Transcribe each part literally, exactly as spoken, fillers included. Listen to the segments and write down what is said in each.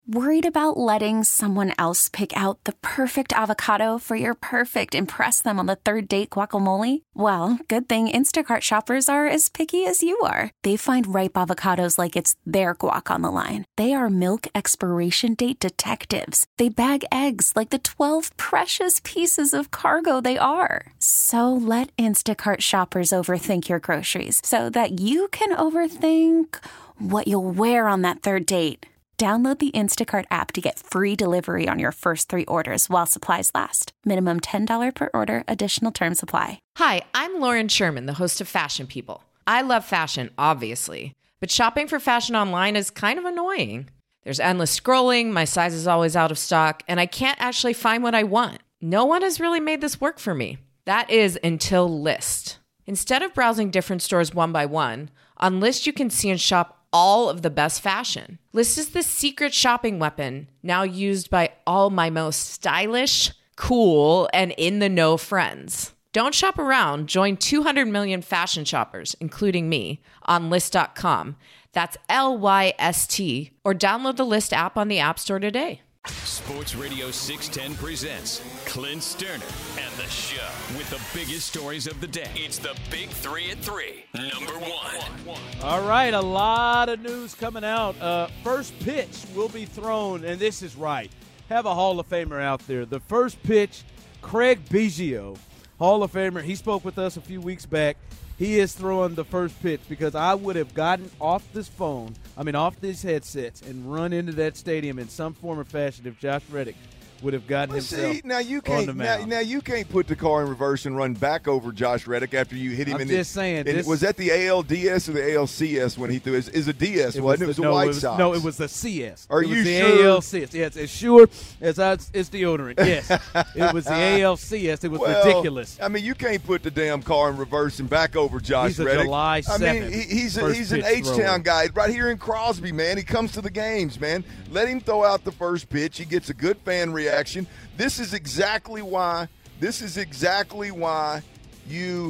Worried about letting someone else pick out the perfect avocado for your perfect impress them on the third date guacamole? Well, good thing Instacart shoppers are as picky as you are. They find ripe avocados like it's their guac on the line. They are milk expiration date detectives. They bag eggs like the twelve precious pieces of cargo they are. So let Instacart shoppers overthink your groceries so that you can overthink what you'll wear on that third date. Download the Instacart app to get free delivery on your first three orders while supplies last. Minimum ten dollars per order. Additional terms apply. Hi, I'm Lauren Sherman, the host of Fashion People. I love fashion, obviously, but shopping for fashion online is kind of annoying. There's endless scrolling, my size is always out of stock, and I can't actually find what I want. No one has really made this work for me. That is until Lyst. Instead of browsing different stores one by one, on Lyst you can see and shop all of the best fashion. Lyst is the secret shopping weapon now used by all my most stylish, cool, and in-the-know friends. Don't shop around. Join two hundred million fashion shoppers, including me, on Lyst dot com. That's L Y S T. Or download the Lyst app on the App Store today. Sports Radio six ten presents Clint Sterner and the show with the biggest stories of the day. It's the Big Three at Three, number one. All right, a lot of news coming out. Uh, first pitch will be thrown, and this is right. Have a Hall of Famer out there. The first pitch, Craig Biggio, Hall of Famer. He spoke with us a few weeks back. He is throwing the first pitch because I would have gotten off this phone, I mean off these headsets, and run into that stadium in some form or fashion if Josh Reddick would have gotten well, himself see, now you on can't the now, mound. now you can't put the car in reverse and run back over Josh Reddick after you hit him I'm in just the, saying. and This, was that the A L D S or the A L C S when he threw it? Is a D S, it wasn't it? It was the, the no, White it was, Sox. No, it was the C S. Are it was you the sure? A L C S. Yes, as sure as I, it's deodorant. Yes, it was the A L C S. It was well, ridiculous. I mean, you can't put the damn car in reverse and back over Josh He's a Reddick. July I mean, seventh he, he's a, first he's an pitch H-Town thrower. guy right here in Crosby, man. He comes to the games, man. Let him throw out the first pitch. He gets a good fan reaction. This is exactly why. This is exactly why you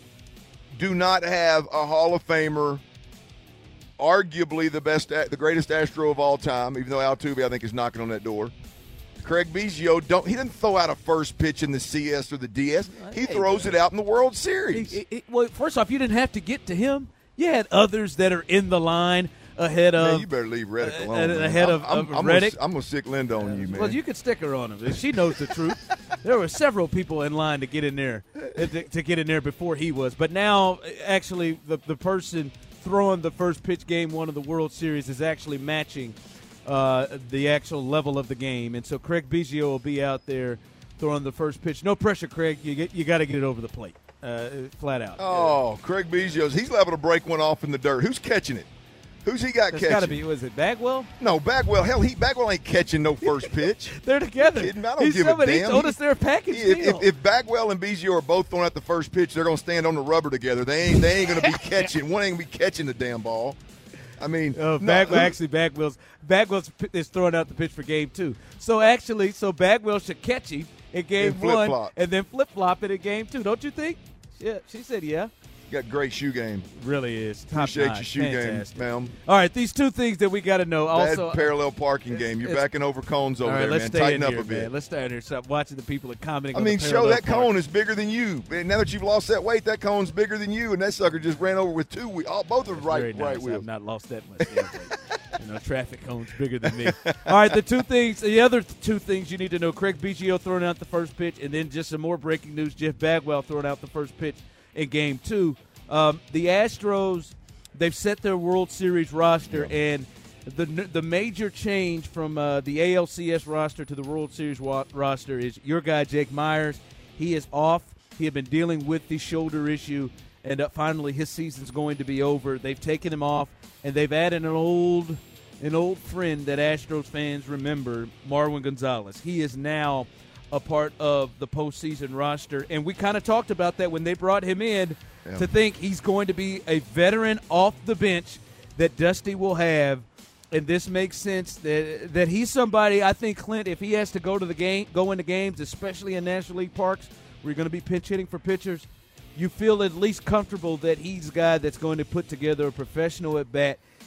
do not have a Hall of Famer, arguably the best, the greatest Astro of all time, even though Altuve, I think, is knocking on that door. Craig Biggio, don't he doesn't throw out a first pitch in the C S or the D S. He throws it out in the World Series. It, it, well, first off, you didn't have to get to him. You had others that are in the line ahead of. Man, you better leave Reddick uh, alone. uh, man. ahead of, I'm, of I'm, Reddick. I'm gonna stick Linda on you, man. Well, you could stick her on him. She knows the truth. There were several people in line to get in there, uh, to, to get in there before he was. But now, actually, the the person throwing the first pitch game one of the World Series is actually matching uh, the actual level of the game, and so Craig Biggio will be out there throwing the first pitch. No pressure, Craig. You get you got to get it over the plate, uh, flat out. Oh, Craig Biggio's he's liable to break one off in the dirt. Who's catching it? Who's he got It's catching? got to be. Was it Bagwell? No, Bagwell. Hell, he Bagwell ain't catching no first pitch. They're together. Kidding me? I don't He's give a somebody, damn. He told us they're a package If, deal. if, if Bagwell and Biggio are both throwing out the first pitch, they're gonna stand on the rubber together. They ain't they ain't gonna be catching. One ain't gonna be catching the damn ball. I mean, Uh, no, Bagwell who- actually Bagwell's Bagwell's p- is throwing out the pitch for game two. So actually, so Bagwell should catch him in game And one flip-flop. and then flip flop it in game two. Don't you think? Yeah, she said yeah. got great shoe game. Really is. Top Appreciate notch. your shoe Fantastic. game, ma'am. All right, these two things that we got to know. Bad Also, parallel parking game. You're it's- backing over cones over all right, there, let's man. stay Tighten in up here, a bit. man. Let's stay in here. Stop watching the people that commenting. I on mean, the show parallel that park. cone is bigger than you. And now that you've lost that weight, that cone's bigger than you, and that sucker just ran over with two wheels. Oh, both of them Very right, nice. right wheels. I've not lost that much. Yeah, but, you know, traffic cones bigger than me. All right, the two things, the other two things you need to know: Craig Biggio throwing out the first pitch, and then just some more breaking news: Jeff Bagwell throwing out the first pitch in Game Two. Um, the Astros, they've set their World Series roster, yeah. and the the major change from uh, the A L C S roster to the World Series wa- roster is your guy Jake Myers. He is off. He had been dealing with the shoulder issue, and uh, finally his season's going to be over. They've taken him off, and they've added an old an old friend that Astros fans remember, Marwin Gonzalez. He is now a part of the postseason roster, and we kind of talked about that when they brought him in, yeah. to think he's going to be a veteran off the bench that Dusty will have, and this makes sense that that he's somebody, I think, Clint, if he has to go to the game, go into games, especially in National League parks where you're going to be pinch hitting for pitchers, you feel at least comfortable that he's a guy that's going to put together a professional at bat.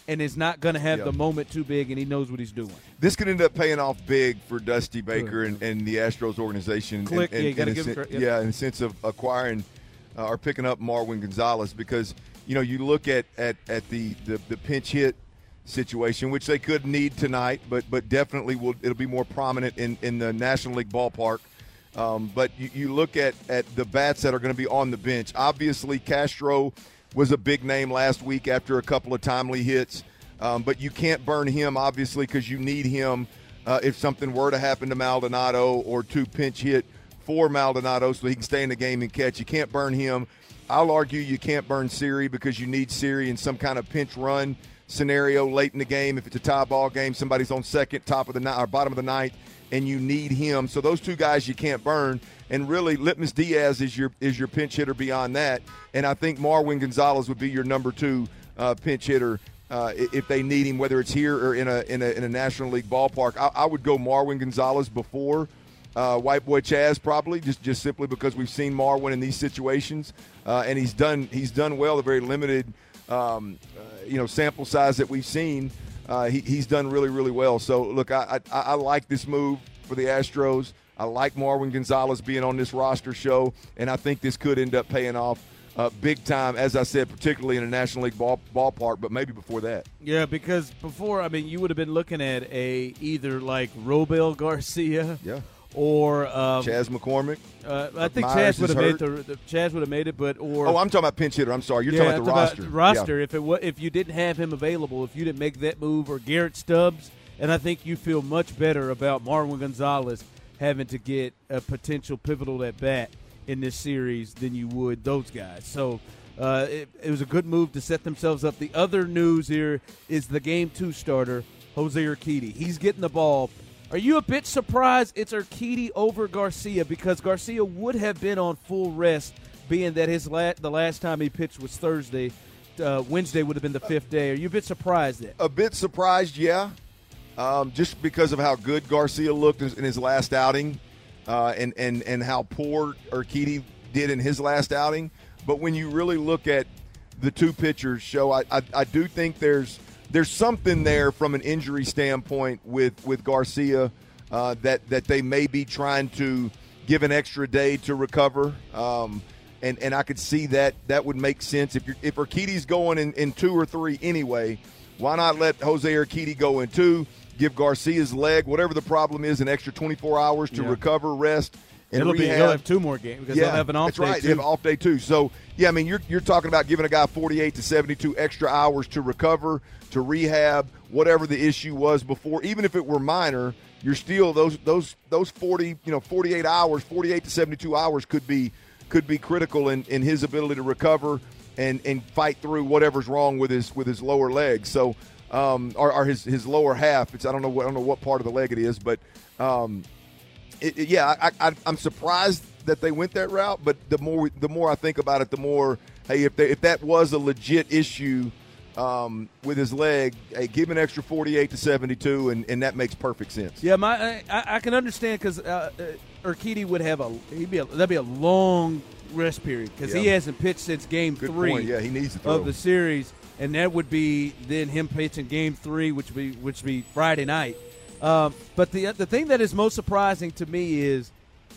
and is not going to have Yeah. the moment too big, and he knows what he's doing. This could end up paying off big for Dusty Baker and, and the Astros organization. Click, and, yeah, you and, gotta and give a him sen- credit, yeah. yeah, in the sense of acquiring uh, or picking up Marwin Gonzalez, because you know you look at at, at the, the, the pinch hit situation, which they could need tonight, but but definitely will it'll be more prominent in, in the National League ballpark. Um, but you, you look at, at the bats that are going to be on the bench. Obviously, Castro was a big name last week after a couple of timely hits. Um, but you can't burn him, obviously, because you need him uh, if something were to happen to Maldonado, or to pinch hit for Maldonado so he can stay in the game and catch. You can't burn him. I'll argue you can't burn Siri, because you need Siri in some kind of pinch run scenario late in the game. If it's a tie ball game, somebody's on second, top of the ninth, or bottom of the ninth, and you need him. So those two guys you can't burn. And really, Litmus Diaz is your is your pinch hitter beyond that. And I think Marwin Gonzalez would be your number two uh, pinch hitter uh, if they need him, whether it's here or in a in a, in a National League ballpark. I, I would go Marwin Gonzalez before uh, White Boy Chaz, probably just just simply because we've seen Marwin in these situations, uh, and he's done he's done well. A very limited um, uh, you know sample size that we've seen. Uh, he, he's done really, really well. So, look, I, I I like this move for the Astros. I like Marwin Gonzalez being on this roster show, and I think this could end up paying off uh, big time, as I said, particularly in a National League ball, ballpark, but maybe before that. Yeah, because before, I mean, you would have been looking at a either like Robel Garcia Yeah. or um, Chaz McCormick. Uh, I think Myers Chaz would is have made hurt. the, the Chaz would have made it, but or Oh, I'm talking about pinch hitter. I'm sorry. You're yeah, talking about the I'm roster. talking about roster. Yeah. If it wa- if you didn't have him available, if you didn't make that move, or Garrett Stubbs, and I think you feel much better about Marwin Gonzalez having to get a potential pivotal at bat in this series than you would those guys. So uh, it, it was a good move to set themselves up. The other news here is the game two starter, Jose Urquidy. He's getting the ball. Are you a bit surprised it's Urquidy over Garcia, because Garcia would have been on full rest, being that his la- the last time he pitched was Thursday. Uh, Wednesday would have been the fifth day. Are you a bit surprised that? A bit surprised, yeah, um, just because of how good Garcia looked in his last outing, uh, and, and, and how poor Urquidy did in his last outing. But when you really look at the two pitchers show, I, I, I do think there's there's something there from an injury standpoint with, with Garcia uh, that, that they may be trying to give an extra day to recover. Um, and, and I could see that that would make sense. If you're, if Urquidy's going in, in two or three anyway, why not let Jose Urquidy go in two, give Garcia's leg, whatever the problem is, an extra twenty-four hours to Yeah. recover, rest, and It'll rehab. be he'll have two more games because Yeah, he'll have an off that's day right. too. They have an off day too. So yeah, I mean you're you're talking about giving a guy forty-eight to seventy-two extra hours to recover, to rehab, whatever the issue was before. Even if it were minor, you're still those those those forty you know forty-eight hours, forty-eight to seventy-two hours could be could be critical in, in his ability to recover and, and fight through whatever's wrong with his with his lower leg. So um, or, or his his lower half. It's I don't know what I don't know what part of the leg it is, but um, it, it, yeah, I, I, I'm surprised that they went that route. But the more the more I think about it, the more hey, if they, if that was a legit issue um, with his leg, hey, give him an extra forty-eight to seventy-two, and, and that makes perfect sense. Yeah, my I, I can understand because uh, uh, Urquidy would have a he'd be a, that'd be a long rest period because he Yeah. hasn't pitched since Game Good Three point. Yeah, he needs to throw. of the series, and that would be then him pitching Game Three, which would be which would be Friday night. Um, but the the thing that is most surprising to me is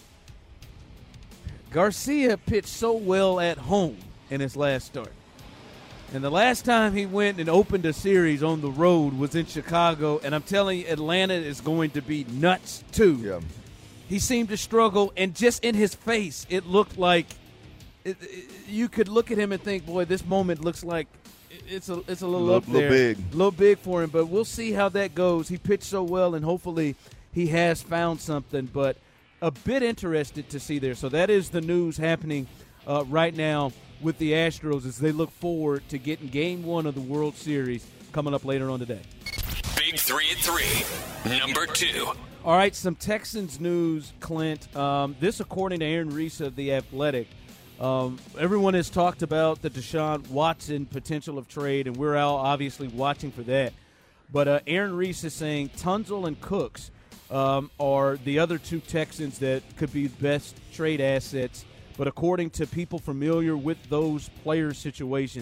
Garcia pitched so well at home in his last start. And the last time he went and opened a series on the road was in Chicago, and I'm telling you, Atlanta is going to be nuts too. Yeah. He seemed to struggle, and just in his face, it looked like it, it, you could look at him and think, boy, this moment looks like it, it's a it's a little, Little- up little there. big. A little big for him, but we'll see how that goes. He pitched so well, and hopefully he has found something, but a bit interested to see there. So that is the news happening uh, right now with the Astros as they look forward to getting game one of the World Series coming up later on today. Big three at three. Number two. All right, some Texans news, Clint. Um, this, according to Aaron Reese of The Athletic. Um, everyone has talked about the Deshaun Watson potential of trade, and we're all obviously watching for that. But uh, Aaron Reese is saying Tunzel and Cooks um, are the other two Texans that could be best trade assets. But according to people familiar with those player situations,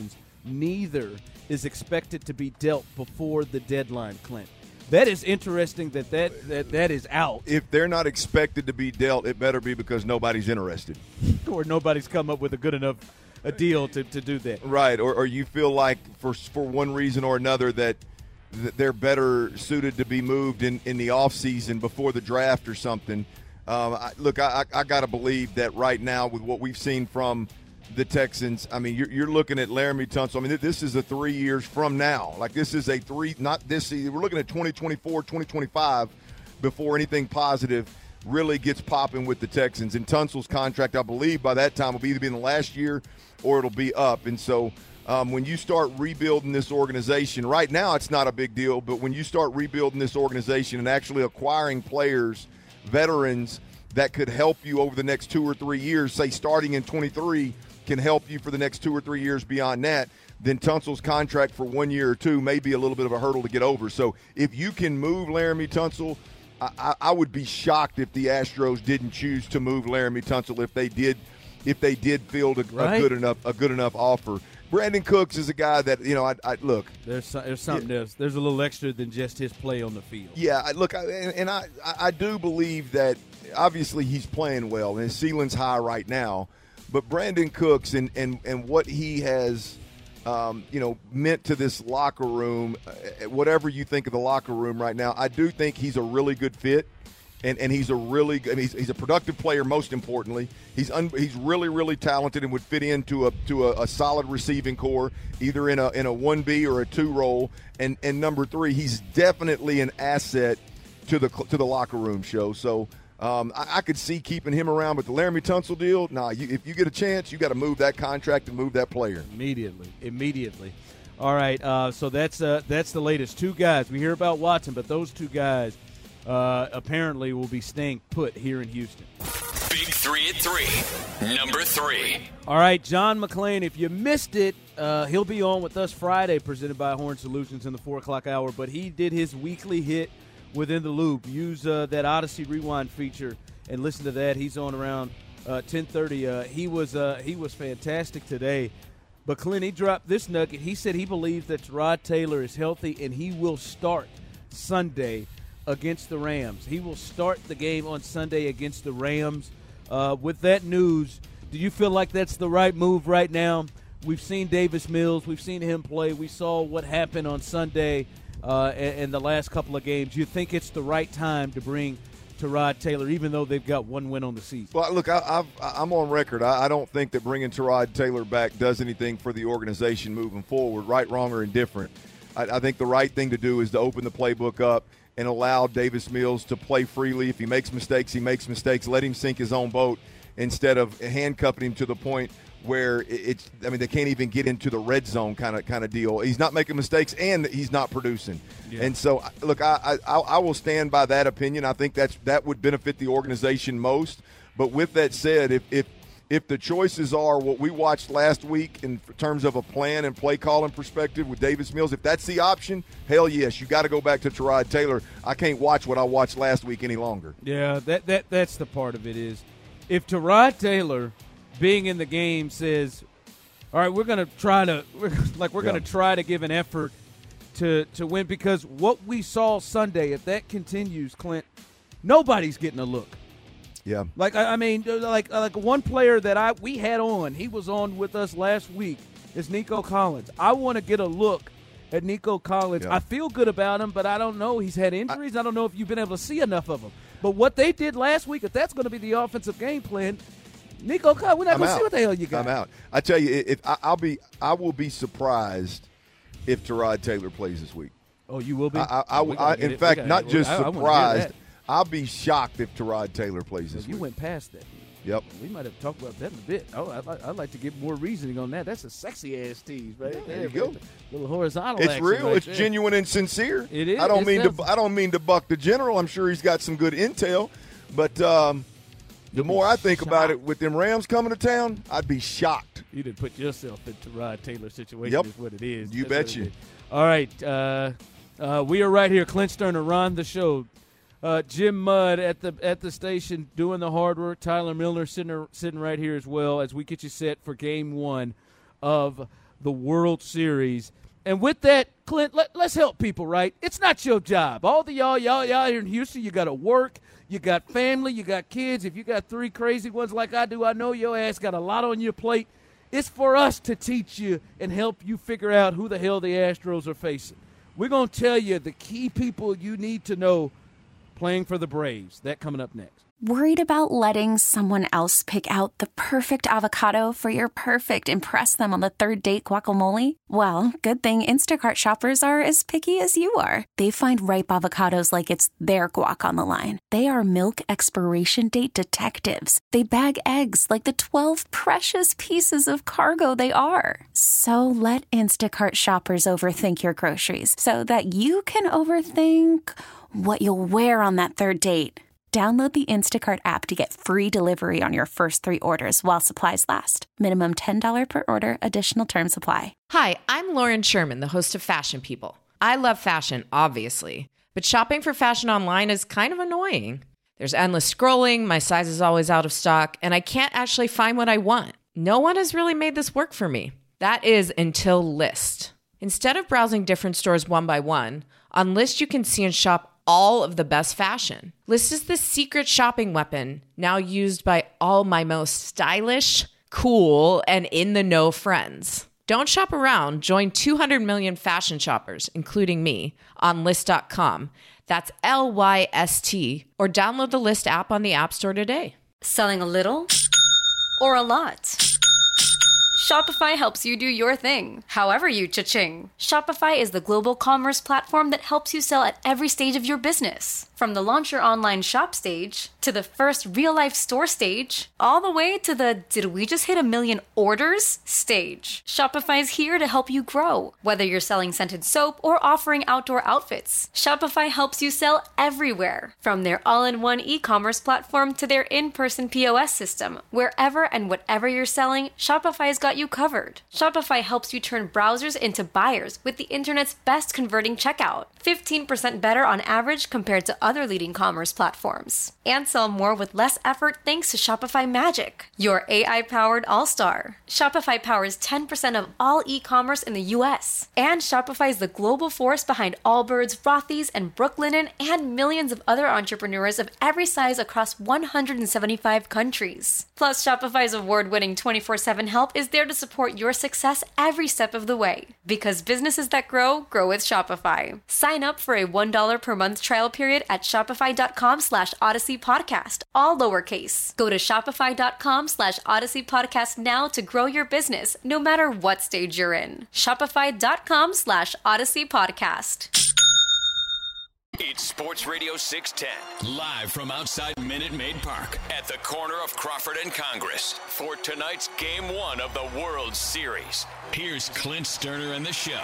neither is expected to be dealt before the deadline, Clint. That is interesting that that, that that is out. If they're not expected to be dealt, it better be because nobody's interested. Or nobody's come up with a good enough a deal to, to do that. Right, or, or you feel like for for one reason or another that, that they're better suited to be moved in, in the offseason before the draft or something. Um, I, look, I, I, I got to believe that right now with what we've seen from the Texans, I mean, you're, you're looking at Laramie Tunsil. I mean, this is a three years from now. Like, this is a three, not this season. We're looking at twenty twenty-four, twenty twenty-five before anything positive really gets popping with the Texans. And Tunsil's contract, I believe, by that time will be either be in the last year or it'll be up. And so um, when you start rebuilding this organization, right now it's not a big deal, but when you start rebuilding this organization and actually acquiring players, veterans that could help you over the next two or three years, say starting in twenty-three, can help you for the next two or three years beyond that, then Tunsil's contract for one year or two may be a little bit of a hurdle to get over. So if you can move Laramie Tunsil, I, I would be shocked if the Astros didn't choose to move Laramie Tunsil if they did if they did field a, right. a good enough a good enough offer. Brandon Cooks is a guy that, you know, I, I look. There's there's something yeah. else. There's a little extra than just his play on the field. Yeah, I, look, I, and, and I I do believe that obviously he's playing well and his ceiling's high right now. But Brandon Cooks and, and, and what he has, um, you know, meant to this locker room, uh, whatever you think of the locker room right now, I do think he's a really good fit, and, and he's a really good, I mean, he's, he's a productive player. Most importantly, he's un, he's really really talented and would fit into a to a, a solid receiving core, either in a in a one B or a two role. And and number three, he's definitely an asset to the to the locker room show. So. Um, I, I could see keeping him around, but the Laramie Tunsil deal, nah, you, if you get a chance, you got to move that contract and move that player. Immediately. Immediately. All right, uh, so that's uh, that's the latest. Two guys. We hear about Watson, but those two guys uh, apparently will be staying put here in Houston. Big three at three. Number three. All right, John McClain, if you missed it, uh, he'll be on with us Friday, presented by Horn Solutions in the four o'clock hour, but he did his weekly hit Within the Loop. Use uh, that Odyssey Rewind feature and listen to that. He's on around uh, ten thirty. Uh, he was uh, he was fantastic today. But Clint, he dropped this nugget. He said he believes that Tyrod Taylor is healthy and he will start Sunday against the Rams. He will start the game on Sunday against the Rams. Uh, with that news, do you feel like that's the right move right now? We've seen Davis Mills. We've seen him play. We saw what happened on Sunday. Uh, in, in the last couple of games, you think it's the right time to bring Tyrod Taylor, even though they've got one win on the season? Well, look, I, I've, I'm on record. I, I don't think that bringing Tyrod Taylor back does anything for the organization moving forward, right, wrong, or indifferent. I, I think the right thing to do is to open the playbook up and allow Davis Mills to play freely. If he makes mistakes, he makes mistakes. Let him sink his own boat instead of handcuffing him to the point where it's, I mean, they can't even get into the red zone kind of kind of deal. He's not making mistakes, and he's not producing. Yeah. And so, look, I, I I will stand by that opinion. I think that's that would benefit the organization most. But with that said, if if if the choices are what we watched last week in terms of a plan and play calling perspective with Davis Mills, if that's the option, hell yes, you got to go back to Tyrod Taylor. I can't watch what I watched last week any longer. Yeah, that that that's the part of it is, if Tyrod Taylor being in the game says, all right, we're going to try to we're, like we're yeah. going to try to give an effort to to win, because what we saw Sunday, if that continues, Clint, nobody's getting a look. Yeah. Like I, I mean, like like one player that I we had on, he was on with us last week, is Nico Collins. I want to get a look at Nico Collins. Yeah. I feel good about him, but I don't know. He's had injuries. I, I don't know if you've been able to see enough of him. But what they did last week, if that's going to be the offensive game plan, Nico Collins, we're not going to see what the hell you got. I'm out. I tell you, if I, I'll be, I will be surprised if Tyrod Taylor plays this week. Oh, you will be. I, I, I, I in it. fact, not just I, surprised. I I'll be shocked if Tyrod Taylor plays this so you week. You went past that. Yep. We might have talked about that in a bit. Oh, I'd, I'd like to get more reasoning on that. That's a sexy ass tease, right? Yeah, there you go. A little horizontal. It's real. Right it's there. Genuine and sincere. It is. I don't it mean sounds... to. I don't mean to buck the general. I'm sure he's got some good intel, but um, the more I think shocked. about it, with them Rams coming to town, I'd be shocked. You didn't put yourself into Tyrod Taylor's situation. Yep. Is what it is. You That's bet you. All right. Uh, uh, we are right here. Clint Sterner, Ron the Show. Uh, Jim Mudd at the at the station doing the hard work. Tyler Milner sitting sitting right here as well as we get you set for game one of the World Series. And with that, Clint, let, let's help people, right? It's not your job. All the y'all, y'all, y'all here in Houston, you got to work. You got family. You got kids. If you got three crazy ones like I do, I know your ass got a lot on your plate. It's for us to teach you and help you figure out who the hell the Astros are facing. We're going to tell you the key people you need to know playing for the Braves. That coming up next. Worried about letting someone else pick out the perfect avocado for your perfect impress them on the third date guacamole? Well, good thing Instacart shoppers are as picky as you are. They find ripe avocados like it's their guac on the line. They are milk expiration date detectives. They bag eggs like the twelve precious pieces of cargo they are. So let Instacart shoppers overthink your groceries so that you can overthink what you'll wear on that third date. Download the Instacart app to get free delivery on your first three orders while supplies last. Minimum ten dollars per order. Additional terms apply. Hi, I'm Lauren Sherman, the host of Fashion People. I love fashion, obviously, but shopping for fashion online is kind of annoying. There's endless scrolling, my size is always out of stock, and I can't actually find what I want. No one has really made this work for me. That is until Lyst. Instead of browsing different stores one by one, on Lyst you can see and shop all of the best fashion. Lyst is the secret shopping weapon now used by all my most stylish, cool, and in-the-know friends. Don't shop around. Join two hundred million fashion shoppers, including me, on Lyst dot com. That's L Y S T, or download the Lyst app on the App Store today. Selling a little or a lot? Shopify helps you do your thing, however you cha-ching. Shopify is the global commerce platform that helps you sell at every stage of your business. From the launch your online shop stage, to the first real-life store stage, all the way to the did we just hit a million orders stage. Shopify is here to help you grow. Whether you're selling scented soap or offering outdoor outfits, Shopify helps you sell everywhere. From their all-in-one e-commerce platform to their in-person P O S system, wherever and whatever you're selling, Shopify's got you covered. Shopify helps you turn browsers into buyers with the internet's best converting checkout. fifteen percent better on average compared to other leading commerce platforms. And sell more with less effort thanks to Shopify Magic, your A I-powered all-star. Shopify powers ten percent of all e-commerce in the U S. And Shopify is the global force behind Allbirds, Rothy's, and Brooklinen, and millions of other entrepreneurs of every size across one hundred seventy-five countries. Plus, Shopify's award-winning twenty-four seven help is there to support your success every step of the way. Because businesses that grow, grow with Shopify. Sign up for a one dollar per month trial period at shopify.com slash Odyssey Podcast, all lowercase. Go to shopify.com slash Odyssey Podcast now to grow your business, no matter what stage you're in. Shopify.com slash Odyssey Podcast. It's Sports Radio six ten, live from outside Minute Maid Park at the corner of Crawford and Congress for tonight's Game one of the World Series. Here's Clint Sterner and the show.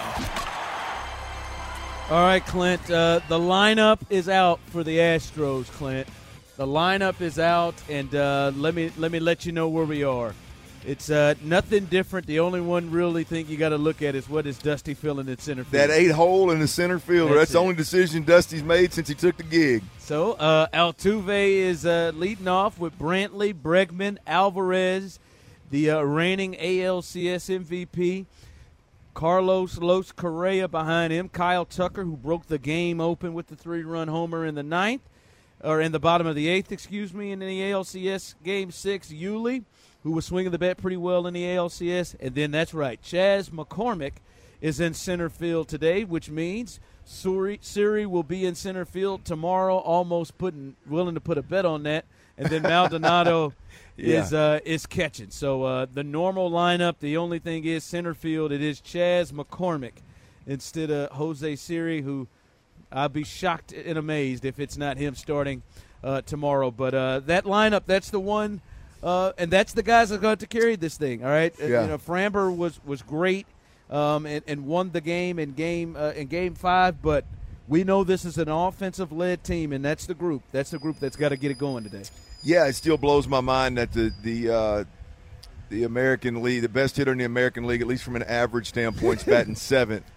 All right, Clint, uh, the lineup is out for the Astros, Clint. The lineup is out, and uh, let me let me let you know where we are. It's uh, nothing different. The only one really thing you got to look at is what is Dusty feeling in center field. That eight hole in the center fielder. That's, That's the only decision Dusty's made since he took the gig. So uh, Altuve is uh, leading off with Brantley, Bregman, Alvarez, the uh, reigning A L C S M V P. Carlos Los Correa behind him. Kyle Tucker, who broke the game open with the three-run homer in the ninth, or in the bottom of the eighth, excuse me, in the A L C S Game six. Yuli, who was swinging the bat pretty well in the A L C S. And then, that's right, Chas McCormick is in center field today, which means Suri, Siri will be in center field tomorrow, almost putting willing to put a bet on that. And then Maldonado yeah. is uh, is catching. So uh, the normal lineup, the only thing is center field, it is Chas McCormick instead of Jose Siri, who I'd be shocked and amazed if it's not him starting uh, tomorrow. But uh, that lineup, that's the one, uh, and that's the guys that are going to carry this thing, all right? Yeah. You know, Framber was, was great um, and, and won the game in game, uh, in game five, but we know this is an offensive-led team, and that's the group. That's the group that's got to get it going today. Yeah, it still blows my mind that the the uh, the American League, the best hitter in the American League, at least from an average standpoint, is batting seventh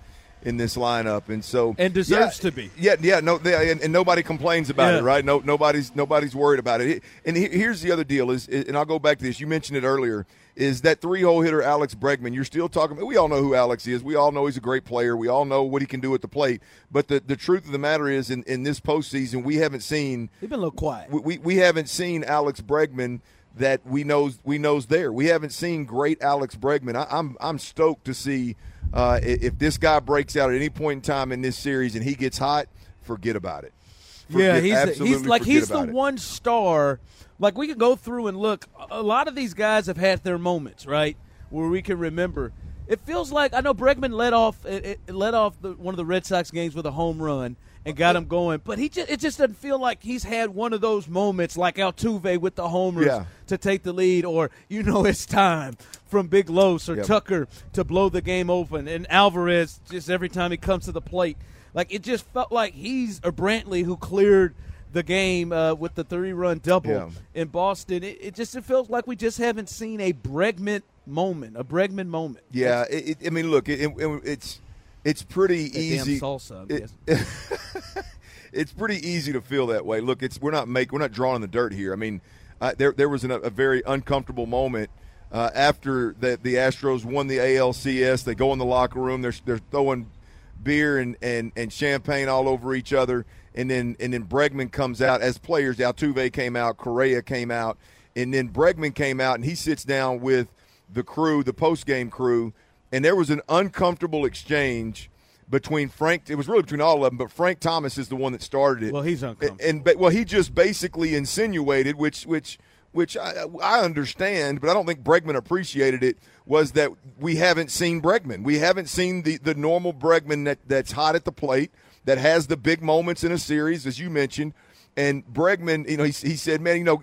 in this lineup, and so and deserves yeah, to be. Yeah, yeah, no, they, and, and nobody complains about yeah. it, right? No, nobody's nobody's worried about it. And here's the other deal: is, and I'll go back to this. You mentioned it earlier. Is that three-hole hitter Alex Bregman? You're still talking. We all know who Alex is. We all know he's a great player. We all know what he can do at the plate. But the, the truth of the matter is, in, in this postseason, we haven't seen. He's been a little quiet. We, we we haven't seen Alex Bregman that we knows we knows there. We haven't seen great Alex Bregman. I, I'm I'm stoked to see uh, if this guy breaks out at any point in time in this series and he gets hot. Forget about it. yeah, Forget, he's absolutely he's like he's the it. one star. Like, we can go through and look. A lot of these guys have had their moments, right, where we can remember. It feels like, I know Bregman led off it, it led off the, one of the Red Sox games with a home run and got him going, but he just, it just doesn't feel like he's had one of those moments like Altuve with the homers yeah. to take the lead, or, you know, it's time from Big Los or yep. Tucker to blow the game open, and Alvarez just every time he comes to the plate. Like, it just felt like he's or Brantley who cleared the game uh, with the three-run double yeah. in Boston. It, it just it feels like we just haven't seen a Bregman moment, a Bregman moment. Yeah, it, it, I mean, look, it, it, it's it's pretty that easy. Damn salsa, I it, guess. It's pretty easy to feel that way. Look, it's we're not make we're not drawing the dirt here. I mean, uh, there there was an, a very uncomfortable moment uh, after the the Astros won the A L C S. They go in the locker room. They're they're throwing beer and, and, and champagne all over each other. And then and then Bregman comes out as players. Altuve came out, Correa came out, and then Bregman came out, and he sits down with the crew, the post-game crew, and there was an uncomfortable exchange between Frank. It was really between all of them, but Frank Thomas is the one that started it. Well, he's uncomfortable. And, and well, he just basically insinuated, which which which I, I understand, but I don't think Bregman appreciated it, was that we haven't seen Bregman. We haven't seen the, the normal Bregman that, that's hot at the plate, that has the big moments in a series, as you mentioned. And Bregman, you know, he, he said, man, you know,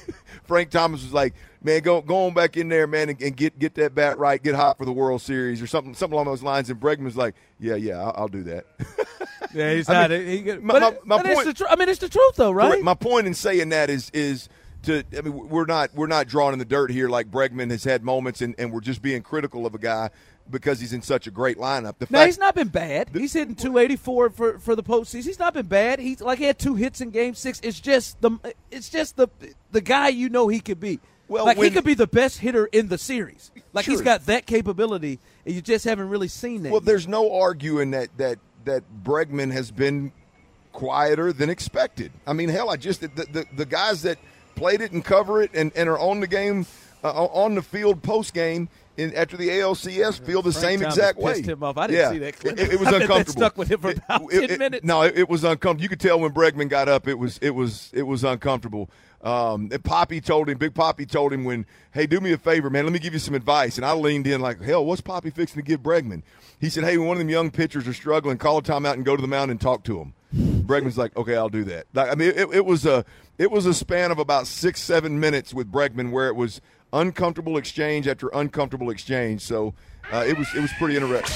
Frank Thomas was like, man, go go on back in there, man, and, and get get that bat right, get hot for the World Series or something something along those lines. And Bregman was like, yeah, yeah, I'll, I'll do that. Yeah, he's I not. mean, he, he, my, but my, it, my but it's point, the tr- I mean, it's the truth, though, right? My point in saying that is is to, I mean, we're not we're not drawing in the dirt here like Bregman has had moments, and, and we're just being critical of a guy because he's in such a great lineup. The no, fact, he's not been bad. He's hitting two eighty-four for, for the postseason. He's not been bad. He's like he had two hits in Game Six. It's just the it's just the the guy you know he could be. Well, like when, he could be the best hitter in the series. Like sure. he's got that capability, and you just haven't really seen that. Well, yet. there's no arguing that that that Bregman has been quieter than expected. I mean, hell, I just the the, the guys that played it and cover it and, and are on the game uh, on the field post game. In, after the A L C S, feel the Frank same Thomas exact way. pissed him off. I didn't yeah. see that clip. It, it was I bet that uncomfortable. stuck with him for about it, ten it, minutes. No, it, it was uncomfortable. You could tell when Bregman got up, it was it was it was uncomfortable. Um, and Poppy told him, Big Poppy told him when, hey, do me a favor, man. Let me give you some advice. And I leaned in like, hell, what's Poppy fixing to give Bregman? He said, hey, when one of them young pitchers are struggling, call a timeout and go to the mound and talk to him. Bregman's like, okay, I'll do that. Like, I mean, it, it was a it was a span of about six, seven minutes with Bregman where it was uncomfortable exchange after uncomfortable exchange. So uh, it was it was pretty interesting.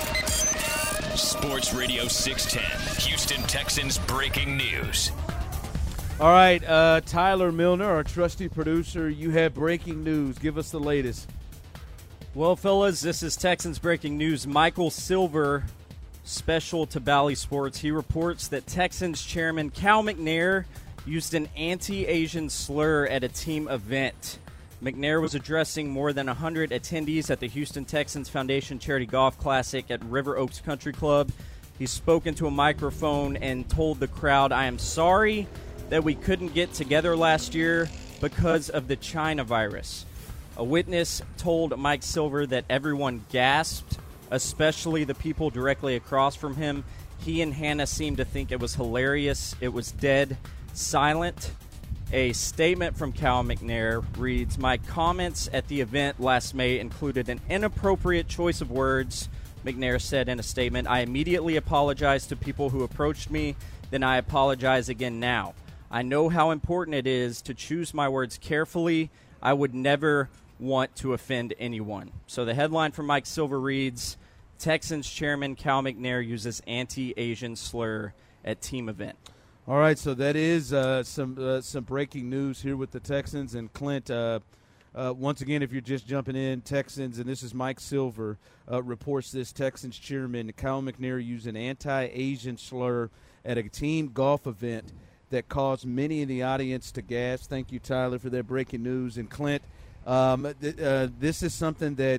Sports Radio six ten, Houston Texans breaking news. All right, uh, Tyler Milner, our trusty producer, you have breaking news. Give us the latest. Well, fellas, this is Texans breaking news. Michael Silver, special to Bally Sports, he reports that Texans chairman Cal McNair used an anti-Asian slur at a team event. McNair was addressing more than one hundred attendees at the Houston Texans Foundation Charity Golf Classic at River Oaks Country Club. He spoke into a microphone and told the crowd, I am sorry that we couldn't get together last year because of the China virus. A witness told Mike Silver that everyone gasped, especially the people directly across from him. He and Hannah seemed to think it was hilarious. It was dead silent. A statement from Cal McNair reads, my comments at the event last May included an inappropriate choice of words. McNair said in a statement, I immediately apologized to people who approached me, then I apologize again now. I know how important it is to choose my words carefully. I would never want to offend anyone. So the headline from Mike Silver reads, Texans chairman Cal McNair uses anti-Asian slur at team event. All right, so that is uh, some uh, some breaking news here with the Texans. And Clint, uh, Uh, once again, if you're just jumping in, Texans, and this is Mike Silver, uh, reports this Texans chairman Cal McNair used an anti-Asian slur at a team golf event that caused many in the audience to gasp. Thank you, Tyler, for that breaking news. And Clint, um, th- uh, this is something that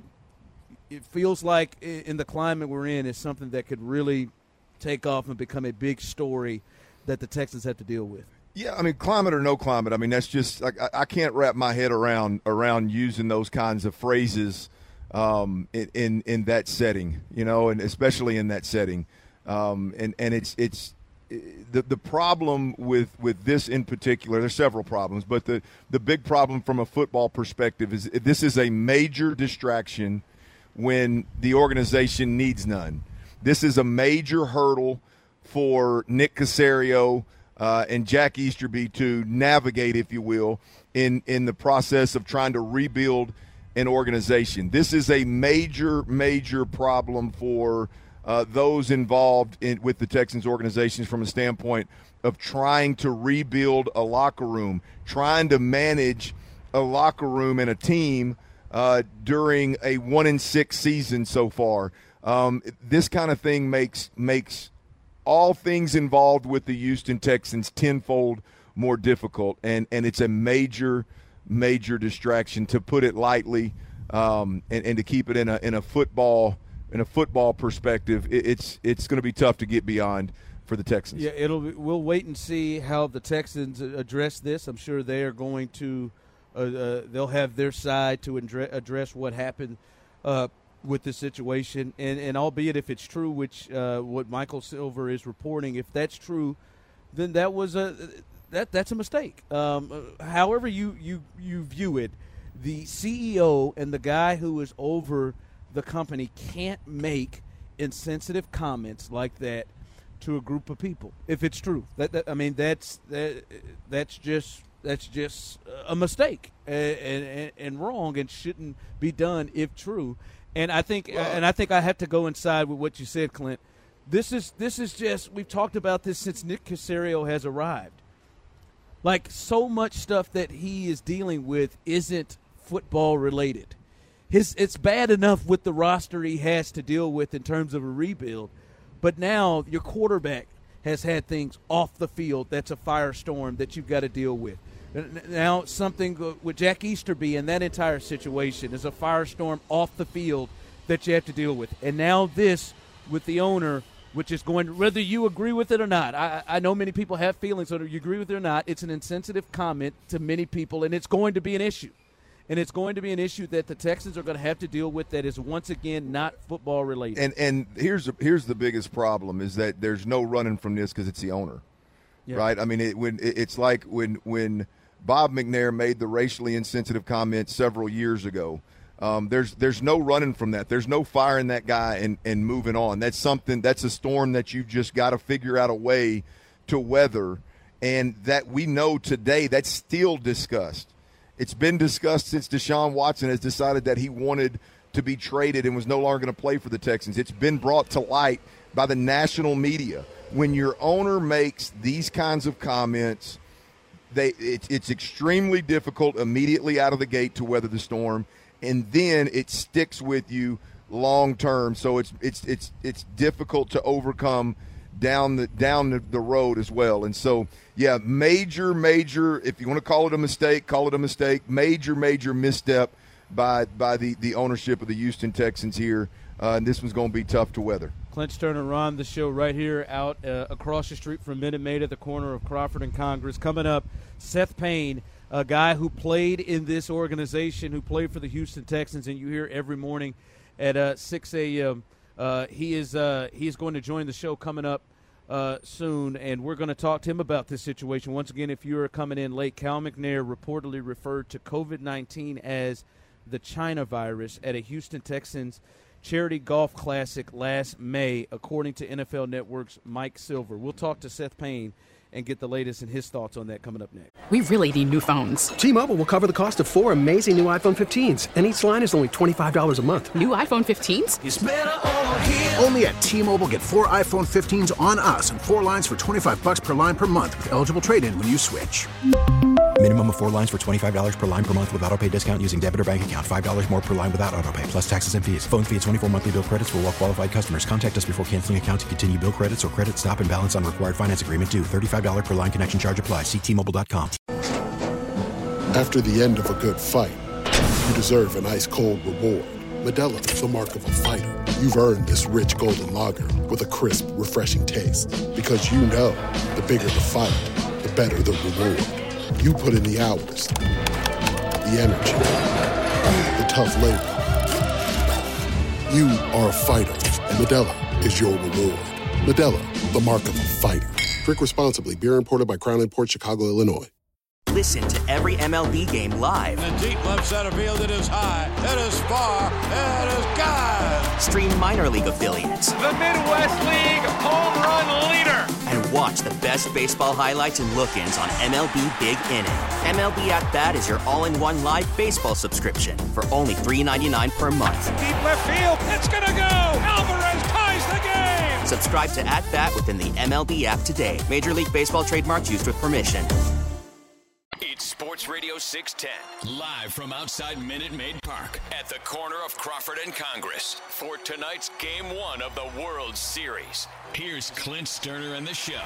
it feels like in the climate we're in is something that could really take off and become a big story that the Texans have to deal with. Yeah, I mean, climate or no climate, I mean, that's just like, I, I can't wrap my head around around using those kinds of phrases um, in, in in that setting, you know, and especially in that setting. Um, and and it's it's the the problem with with this in particular. There's several problems, but the the big problem from a football perspective is this is a major distraction when the organization needs none. This is a major hurdle for Nick Caserio Uh, and Jack Easterby to navigate, if you will, in, in the process of trying to rebuild an organization. This is a major, major problem for uh, those involved in, with the Texans organizations from a standpoint of trying to rebuild a locker room, trying to manage a locker room and a team uh, during a one in six season so far. Um, this kind of thing makes makes – all things involved with the Houston Texans tenfold more difficult, and, and it's a major, major distraction, to put it lightly, um, and, and to keep it in a in a football in a football perspective. It, it's it's going to be tough to get beyond for the Texans. Yeah, it'll. We'll wait and see how the Texans address this. I'm sure they are going to. Uh, uh, they'll have their side to address what happened Uh, with the situation, and, and albeit if it's true, which uh, what Michael Silver is reporting, if that's true, then that was a that that's a mistake. Um, however you, you you view it, the C E O and the guy who is over the company can't make insensitive comments like that to a group of people. If it's true, that, that I mean that's that, that's just that's just a mistake and, and and wrong and shouldn't be done if true. And I think, well, and I think I have to go inside with what you said, Clint. This is this is just, we've talked about this since Nick Caserio has arrived. Like, so much stuff that he is dealing with isn't football related. His it's bad enough with the roster he has to deal with in terms of a rebuild, but now your quarterback has had things off the field that's a firestorm that you've got to deal with. Now something with Jack Easterby and that entire situation is a firestorm off the field that you have to deal with. And now this with the owner, which is going, whether you agree with it or not, I, I know many people have feelings, whether you agree with it or not, it's an insensitive comment to many people, and it's going to be an issue. And it's going to be an issue that the Texans are going to have to deal with that is, once again, not football related. And and here's here's the biggest problem is that there's no running from this because it's the owner, yeah. Right? I mean, it, when it, it's like when when Bob McNair made the racially insensitive comments several years ago. Um, there's there's no running from that. There's no firing that guy and, and moving on. That's something. That's a storm that you just got to figure out a way to weather, and that we know today that's still discussed. It's been discussed since Deshaun Watson has decided that he wanted to be traded and was no longer going to play for the Texans. It's been brought to light by the national media. When your owner makes these kinds of comments, they it, it's extremely difficult immediately out of the gate to weather the storm, and then it sticks with you long term. So it's it's it's it's difficult to overcome down the down the, the road as well. And so, yeah, major, major, if you want to call it a mistake, call it a mistake, major, major misstep by by the, the ownership of the Houston Texans here. Uh, and this one's going to be tough to weather. Clint Sterner on the show right here out uh, across the street from Minute Maid at the corner of Crawford and Congress. Coming up, Seth Payne, a guy who played in this organization, who played for the Houston Texans, and you hear every morning at uh, six a.m. Uh, he is uh, he is going to join the show coming up uh, soon, and we're going to talk to him about this situation. Once again, if you are coming in late, Cal McNair reportedly referred to COVID nineteen as the China virus at a Houston Texans charity golf classic last May, according to N F L Network's Mike Silver. We'll talk to Seth Payne and get the latest and his thoughts on that coming up next. We really need new phones. T-Mobile will cover the cost of four amazing new iPhone fifteens, and each line is only twenty-five dollars a month. New iPhone fifteens? It's better over here. Only at T-Mobile, get four iPhone fifteens on us and four lines for twenty-five dollars per line per month with eligible trade-in when you switch. Minimum of four lines for twenty-five dollars per line per month with auto pay discount using debit or bank account. five dollars more per line without auto pay, plus taxes and fees. Phone fee at twenty-four monthly bill credits for well qualified customers. Contact us before canceling account to continue bill credits or credit stop and balance on required finance agreement due. thirty-five dollars per line connection charge applies. See T Mobile dot com. After the end of a good fight, you deserve an ice-cold reward. Modelo is the mark of a fighter. You've earned this rich golden lager with a crisp, refreshing taste. Because you know, the bigger the fight, the better the reward. You put in the hours, the energy, the tough labor. You are a fighter, and Modelo is your reward. Modelo, the mark of a fighter. Drink responsibly. Beer imported by Crown Imports, Chicago, Illinois. Listen to every M L B game live. In the deep left center field, it is high, it is far, it is gone. Stream minor league affiliates. The Midwest League home run leader. And watch the best baseball highlights and look-ins on M L B Big Inning. M L B At Bat is your all-in-one live baseball subscription for only three ninety-nine per month. Deep left field, it's gonna go. Alvarez ties the game. Subscribe to At Bat within the M L B app today. Major League Baseball trademarks used with permission. It's Sports Radio six ten, live from outside Minute Maid Park at the corner of Crawford and Congress for tonight's Game one of the World Series. Here's Clint Sterner and the show.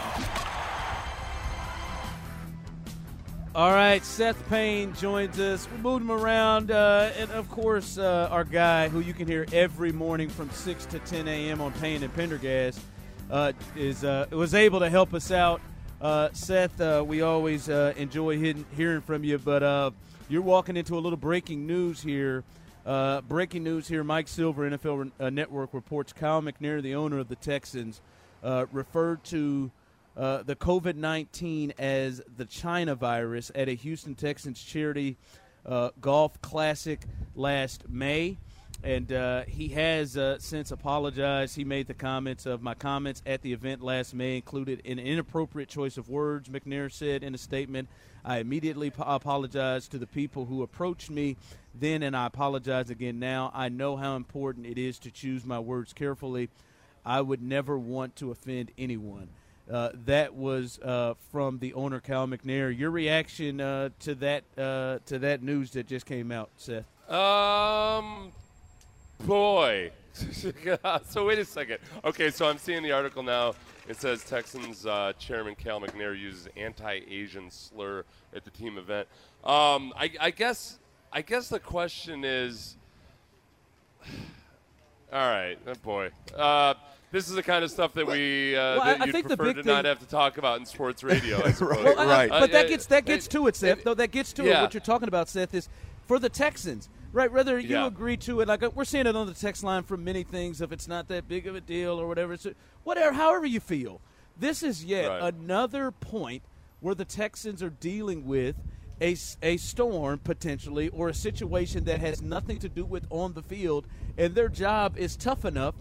All right, Seth Payne joins us. We moved him around, uh, and, of course, uh, our guy who you can hear every morning from six to ten a.m. on Payne and Pendergast uh, is uh, was able to help us out. Uh, Seth, uh, we always uh, enjoy hearing, hearing from you, but uh, you're walking into a little breaking news here. Uh, breaking news here, Mike Silver, N F L uh, Network, reports Kyle McNair, the owner of the Texans, uh, referred to uh, the covid nineteen as the China virus at a Houston Texans charity uh, golf classic last May. And uh, he has uh, since apologized. He made the comments of my comments at the event last May included an inappropriate choice of words. McNair said in a statement, I immediately po- apologized to the people who approached me then, and I apologize again now. I know how important it is to choose my words carefully. I would never want to offend anyone. Uh, that was uh, from the owner, Kyle McNair. Your reaction uh, to that uh, to that news that just came out, Seth? Um... Boy. So wait a second. Okay, so I'm seeing the article now. It says Texans uh, chairman Cal McNair uses anti-Asian slur at the team event. Um, I, I guess I guess the question is, all right, oh boy. Uh, this is the kind of stuff that we uh, well, that I you'd think the prefer big to thing not have to talk about in sports radio. I suppose. Well, I- Right. But that Uh, gets that gets it- to it, Seth. it- Though that gets to it. yeah. What you're talking about, Seth, is for the Texans, right? Whether you Yeah. agree to it, like uh, we're seeing it on the text line from many things. If it's not that big of a deal or whatever, it's, whatever, however you feel. This is yet Right. another point where the Texans are dealing with a, s- a storm potentially or a situation that has nothing to do with on the field, and their job is tough enough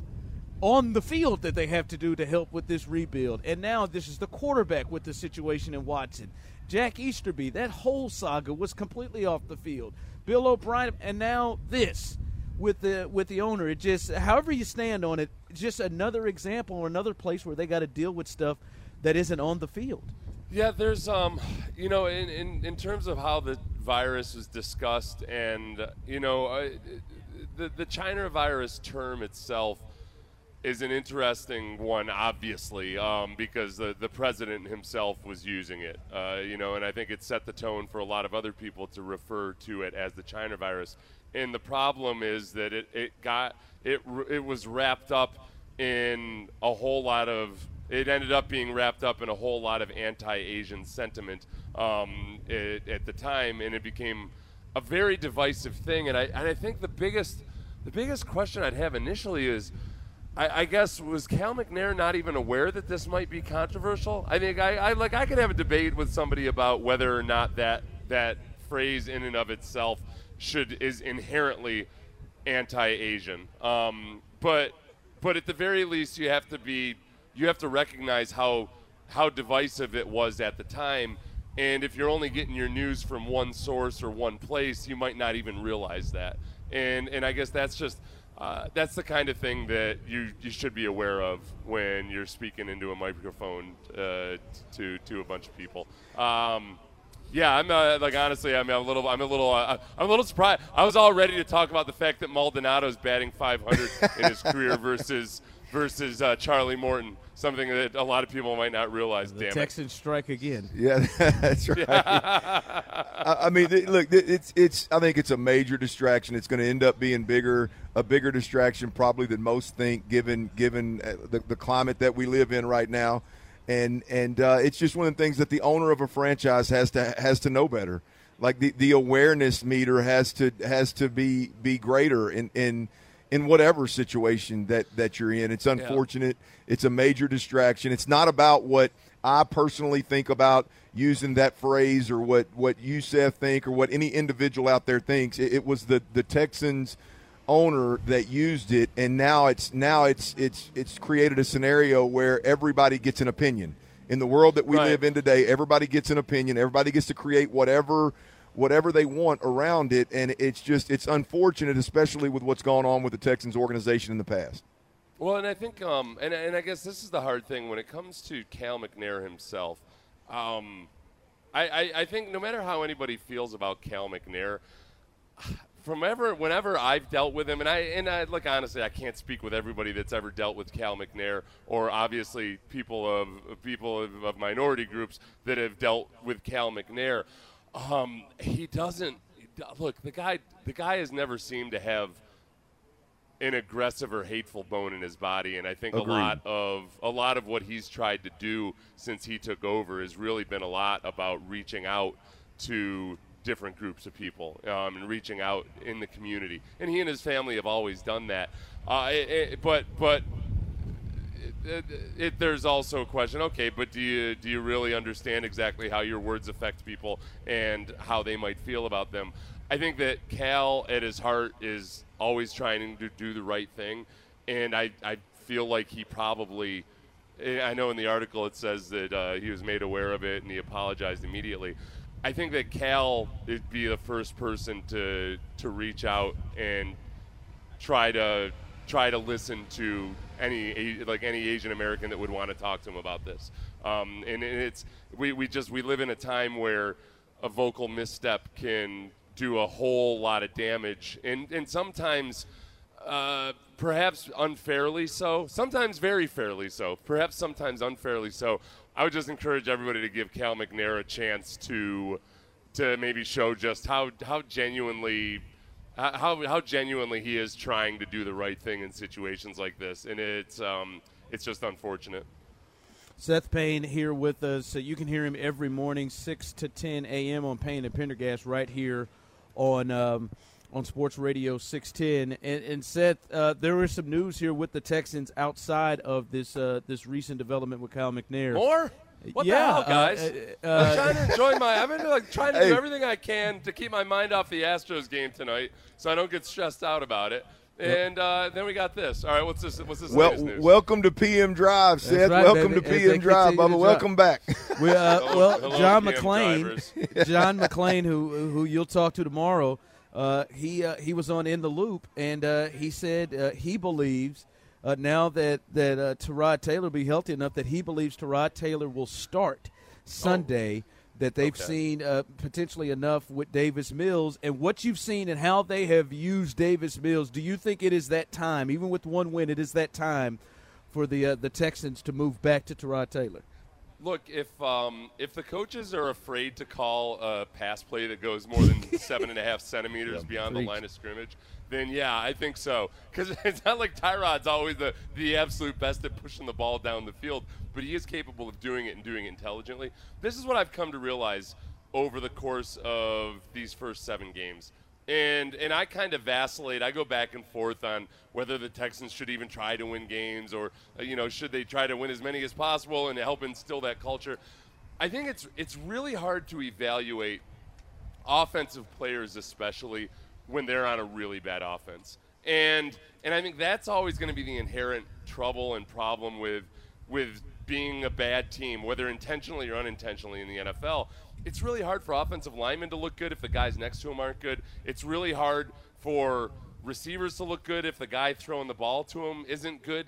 on the field that they have to do to help with this rebuild. And now this is the quarterback with the situation in Watson. Jack Easterby, that whole saga was completely off the field. Bill O'Brien, and now this with the with the owner. It just, however you stand on it, just another example or another place where they got to deal with stuff that isn't on the field. Yeah, there's, um, you know, in, in, in terms of how the virus is discussed, and, uh, you know, uh, the, the China virus term itself is an interesting one, obviously, um, because the, the president himself was using it, uh, you know, and I think it set the tone for a lot of other people to refer to it as the China virus. And the problem is that it, it got, it, it was wrapped up in a whole lot of, it ended up being wrapped up in a whole lot of anti-Asian sentiment um, it, at the time, and it became a very divisive thing. And I, and I think the biggest, the biggest question I'd have initially is, I, I guess, was Cal McNair not even aware that this might be controversial? I think I, I like I could have a debate with somebody about whether or not that that phrase in and of itself should is inherently anti-Asian. Um, but but at the very least, you have to be you have to recognize how how divisive it was at the time. And if you're only getting your news from one source or one place, you might not even realize that. And and I guess that's just. Uh, that's the kind of thing that you, you should be aware of when you're speaking into a microphone uh, to to a bunch of people. Um, Yeah, I'm uh, like honestly, I'm a little, I'm a little, uh, I'm a little surprised. I was all ready to talk about the fact that Maldonado's batting five hundred in his career versus versus uh, Charlie Morton, something that a lot of people might not realize. The damn Texans it. strike again. Yeah, that's right. I, I mean, th- look, th- it's it's. I think it's a major distraction. It's going to end up being bigger, a bigger distraction probably than most think, given given the, the climate that we live in right now. And and uh, it's just one of the things that the owner of a franchise has to has to know better. Like the, the awareness meter has to has to be be greater in, in in whatever situation that, that you're in. It's unfortunate. Yeah. It's a major distraction. It's not about what I personally think about using that phrase or what, what you, Seth, think or what any individual out there thinks. It, it was the, the Texans owner that used it, and now it's now it's it's it's created a scenario where everybody gets an opinion. In the world that we right. live in today, everybody gets an opinion. Everybody gets to create whatever whatever they want around it, and it's just it's unfortunate, especially with what's gone on with the Texans organization in the past. Well, and I think, um, and and I guess this is the hard thing when it comes to Cal McNair himself. Um, I, I I think no matter how anybody feels about Cal McNair, from ever, whenever I've dealt with him, and I, and I, look, honestly, I can't speak with everybody that's ever dealt with Cal McNair, or obviously people of people of, of minority groups that have dealt with Cal McNair. Um, he doesn't look. The guy, the guy has never seemed to have an aggressive or hateful bone in his body, and I think Agreed. a lot of a lot of what he's tried to do since he took over has really been a lot about reaching out to different groups of people um, and reaching out in the community. And he and his family have always done that. Uh, it, it, but but it, it, it, there's also a question, okay, but do you, do you really understand exactly how your words affect people and how they might feel about them? I think that Cal, at his heart, is always trying to do the right thing. And I, I feel like he probably – I know in the article it says that uh, he was made aware of it and he apologized immediately. I think that Cal would be the first person to to reach out and try to try to listen to any like any Asian American that would want to talk to him about this. Um, and it's we, we just we live in a time where a vocal misstep can do a whole lot of damage, and and sometimes uh, perhaps unfairly so, sometimes very fairly so, perhaps sometimes unfairly so. I would just encourage everybody to give Cal McNair a chance to to maybe show just how how genuinely how how genuinely he is trying to do the right thing in situations like this, and it's um it's just unfortunate. Seth Payne here with us. So you can hear him every morning, six to ten a.m. on Payne and Pendergast right here on um, on Sports Radio six ten. And, and Seth, uh, there was some news here with the Texans outside of this uh, this recent development with Cal McNair. More? What yeah, the hell, guys? Uh, uh, I'm trying to enjoy my. I've been like trying to Hey. do everything I can to keep my mind off the Astros game tonight, so I don't get stressed out about it. And uh, then we got this. All right, what's this? What's this? Well, latest news? welcome to P M Drive, That's Seth. right, welcome baby. to P And M they Drive, continue Bubba. to Welcome back. We, uh, Hello- well, hello, John P M McClain, drivers. John McClain, who who you'll talk to tomorrow, uh, he uh, he was on In the Loop, and uh, he said uh, he believes uh, now that that uh, Tyrod Taylor will be healthy enough that he believes Tyrod Taylor will start Sunday. Oh. That they've Okay. seen uh, potentially enough with Davis Mills, and what you've seen and how they have used Davis Mills. Do you think it is that time, even with one win, it is that time for the uh, the Texans to move back to Tyrod Taylor? Look, if um, if the coaches are afraid to call a pass play that goes more than seven and a half centimeters beyond the Preach. line of scrimmage, then yeah, I think so. Because it's not like Tyrod's always the, the absolute best at pushing the ball down the field, but he is capable of doing it and doing it intelligently. This is what I've come to realize over the course of these first seven games. And and I kind of vacillate. I go back and forth on whether the Texans should even try to win games or, uh, you know, should they try to win as many as possible and help instill that culture. I think it's it's really hard to evaluate offensive players, especially when they're on a really bad offense. And and I think that's always going to be the inherent trouble and problem with with being a bad team, whether intentionally or unintentionally in the N F L. It's really hard for offensive linemen to look good if the guys next to them aren't good. It's really hard for receivers to look good if the guy throwing the ball to them isn't good.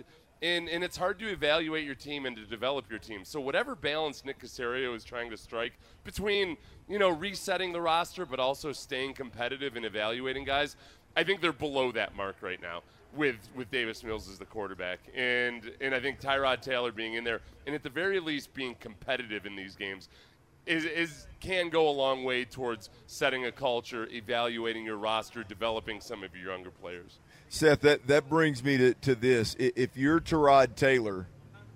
And, and it's hard to evaluate your team and to develop your team. So whatever balance Nick Caserio is trying to strike between, you know, resetting the roster but also staying competitive and evaluating guys, I think they're below that mark right now with with Davis Mills as the quarterback. And and I think Tyrod Taylor being in there and at the very least being competitive in these games is, is can go a long way towards setting a culture, evaluating your roster, developing some of your younger players. Seth, that, that brings me to, to this. If you're Tyrod Taylor,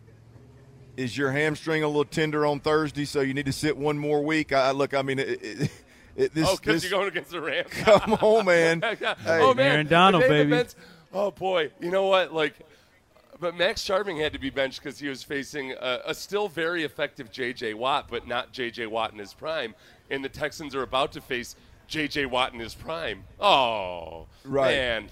is your hamstring a little tender on Thursday, so you need to sit one more week? I look, I mean, it, it, it, this. Oh, because this, you're going against the Rams. Come on, man. Hey, oh man, Aaron Donald, baby. Bench, oh boy, you know what? Like, but Max Sharping had to be benched because he was facing a, a still very effective J J. Watt, but not J J. Watt in his prime, and the Texans are about to face J J. Watt in his prime. Oh, right. man.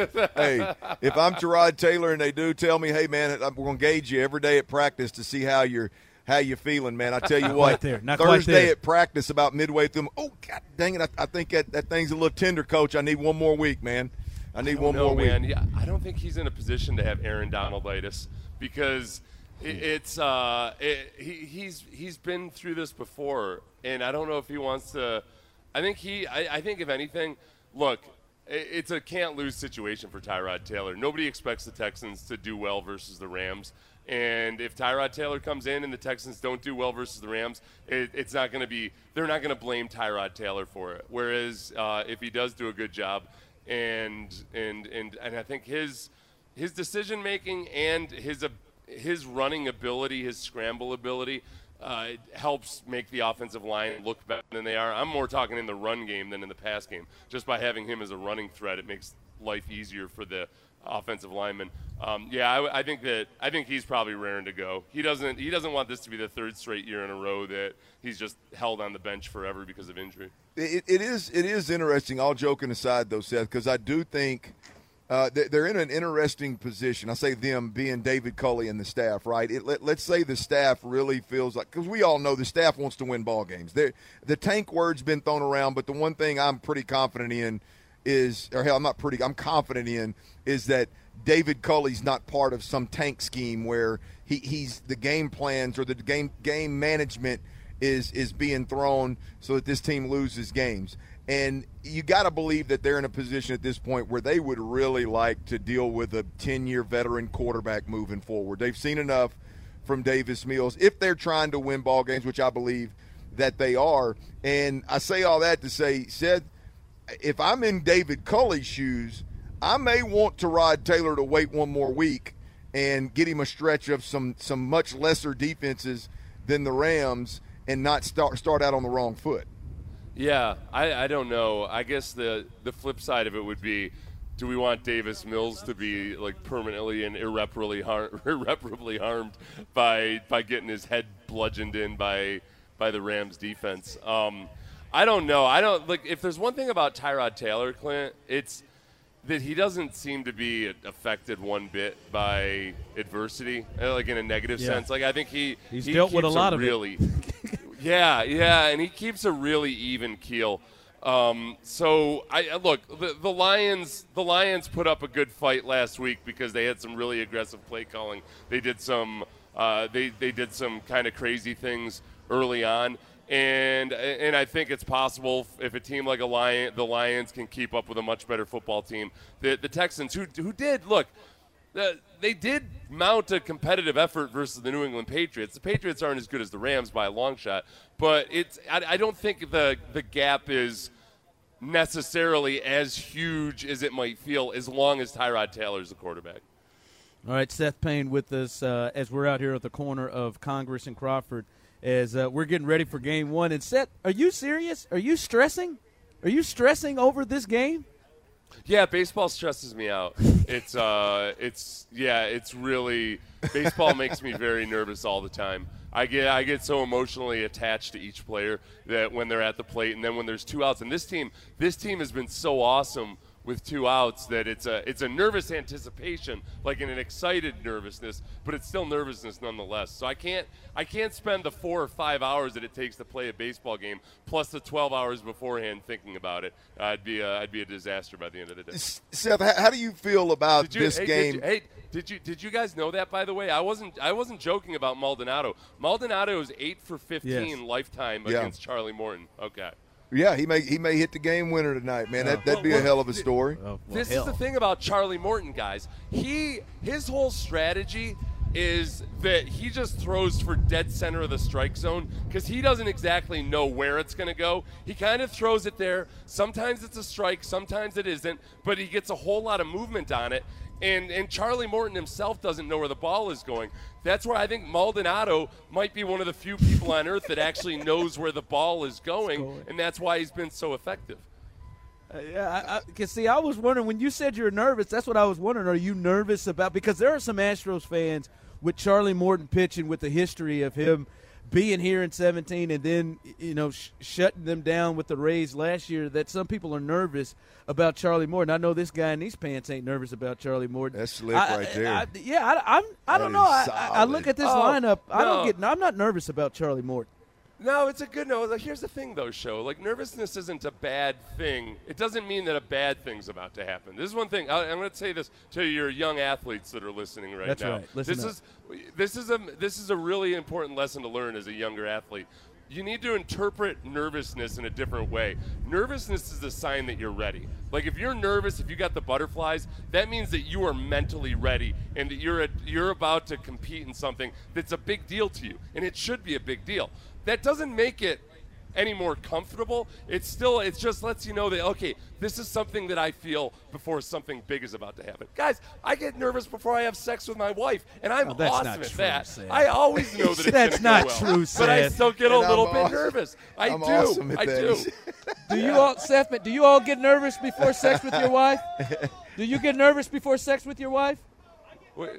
Hey, if I'm Tyrod Taylor and they do tell me, hey, man, we're going to gauge you every day at practice to see how you're how you're feeling, man. I tell you Not what, quite there. Not Thursday quite there. at practice about midway through, oh, God dang it, I, I think that, that thing's a little tender, Coach. I need one more week, man. I need I one know, more man. week. Yeah, I don't think he's in a position to have Aaron Donalditis because it, it's uh, it, he, he's he's been through this before, and I don't know if he wants to – I think he. I, I think if anything, look, it, it's a can't-lose situation for Tyrod Taylor. Nobody expects the Texans to do well versus the Rams, and if Tyrod Taylor comes in and the Texans don't do well versus the Rams, it, it's not going to be. They're not going to blame Tyrod Taylor for it. Whereas uh, if he does do a good job, and and and and I think his his decision-making and his his running ability, his scramble ability. Uh, it helps make the offensive line look better than they are. I'm more talking in the run game than in the pass game. Just by having him as a running threat, it makes life easier for the offensive lineman. Um, yeah, I, I think that I think he's probably raring to go. He doesn't he doesn't want this to be the third straight year in a row that he's just held on the bench forever because of injury. It, it is it is interesting. All joking aside, though, Seth, because I do think. Uh, they're in an interesting position. I say them being David Culley and the staff, right? It, let, let's say the staff really feels like – because we all know the staff wants to win ball games. They're, the tank word's been thrown around, but the one thing I'm pretty confident in is – or hell, I'm not pretty – I'm confident in is that David Culley's not part of some tank scheme where he, he's – the game plans or the game game management is is being thrown so that this team loses games. And you got to believe that they're in a position at this point where they would really like to deal with a ten-year veteran quarterback moving forward. They've seen enough from Davis Mills if they're trying to win ball games, which I believe that they are. And I say all that to say, Seth, if I'm in David Culley's shoes, I may want Tyrod Taylor to wait one more week and get him a stretch of some some much lesser defenses than the Rams and not start start out on the wrong foot. Yeah, I, I don't know. I guess the, the flip side of it would be, do we want Davis Mills to be like permanently and irreparably, har- irreparably harmed by by getting his head bludgeoned in by by the Rams defense? Um, I don't know. I don't like if there's one thing about Tyrod Taylor, Clint, it's that he doesn't seem to be affected one bit by adversity, like in a negative yeah. sense. Like I think he he's he dealt with a lot a of really, it. Yeah, yeah, and he keeps a really even keel. Um, so I look, the, the Lions. The Lions put up a good fight last week because they had some really aggressive play calling. They did some. Uh, they they did some kind of crazy things early on, and and I think it's possible if a team like a Lion, the Lions can keep up with a much better football team. The the Texans, who who did look. Uh, they did mount a competitive effort versus the New England Patriots. The Patriots aren't as good as the Rams by a long shot, but it's I, I don't think the the gap is necessarily as huge as it might feel as long as Tyrod Taylor's the quarterback. All right, Seth Payne with us uh, as we're out here at the corner of Congress and Crawford as uh, we're getting ready for game one. And Seth, are you serious? Are you stressing? Are you stressing over this game? Yeah, baseball stresses me out. It's uh, it's yeah, it's really baseball makes me very nervous all the time. I get I get so emotionally attached to each player that when they're at the plate, and then when there's two outs, and this team this team has been so awesome with two outs that it's a it's a nervous anticipation, like in an excited nervousness, but it's still nervousness nonetheless. So I can't I can't spend the four or five hours that it takes to play a baseball game plus the twelve hours beforehand thinking about it. Uh, I'd be a, I'd be a disaster by the end of the day. Seth, how do you feel about did you, this hey, game? Did you, hey, did you did you guys know that, by the way? I wasn't I wasn't joking about Maldonado. Maldonado is eight for fifteen Yes. lifetime Yeah. against Charlie Morton. Okay. Yeah, he may he may hit the game winner tonight, man. That that'd be a hell of a story. This is the thing about Charlie Morton, guys. He his whole strategy is that he just throws for dead center of the strike zone because he doesn't exactly know where it's going to go. He kind of throws it there. Sometimes it's a strike, sometimes it isn't, but he gets a whole lot of movement on it. And and Charlie Morton himself doesn't know where the ball is going. That's where I think Maldonado might be one of the few people on earth that actually knows where the ball is going, and that's why he's been so effective. Uh, yeah, I, I can see. I was wondering when you said you're nervous. That's what I was wondering. Are you nervous about? Because there are some Astros fans with Charlie Morton pitching, with the history of him being here in seventeen and then, you know, sh- shutting them down with the Rays last year, that some people are nervous about Charlie Morton. I know this guy in these pants ain't nervous about Charlie Morton. That's slick I, right there. I, I, yeah, I, I'm. I don't That know. is I, I look at this Oh, lineup. I don't no. get. I'm not nervous about Charlie Morton. No, it's a good no. Like, here's the thing, though, Show. Like, nervousness isn't a bad thing. It doesn't mean that a bad thing's about to happen. This is one thing. I, I'm going to say this to your young athletes that are listening right That's now. right. Listen this up. is this is a this is a really important lesson to learn as a younger athlete. You need to interpret nervousness in a different way. Nervousness is a sign that you're ready. Like, if you're nervous, if you got the butterflies, that means that you are mentally ready and that you're a, you're about to compete in something that's a big deal to you, and it should be a big deal. That doesn't make it any more comfortable. It's still, it just lets you know that, okay, this is something that I feel before something big is about to happen. Guys, I get nervous before I have sex with my wife, and I'm Oh, that's awesome not at true, that. Seth. I always know that it's That's gonna not go well, true, but I Seth. still get a And little I'm bit awesome. nervous. I I'm do. awesome at I that. do. Do you all, Seth? Do you all get nervous before sex with your wife? Do you get nervous before sex with your wife? Wait,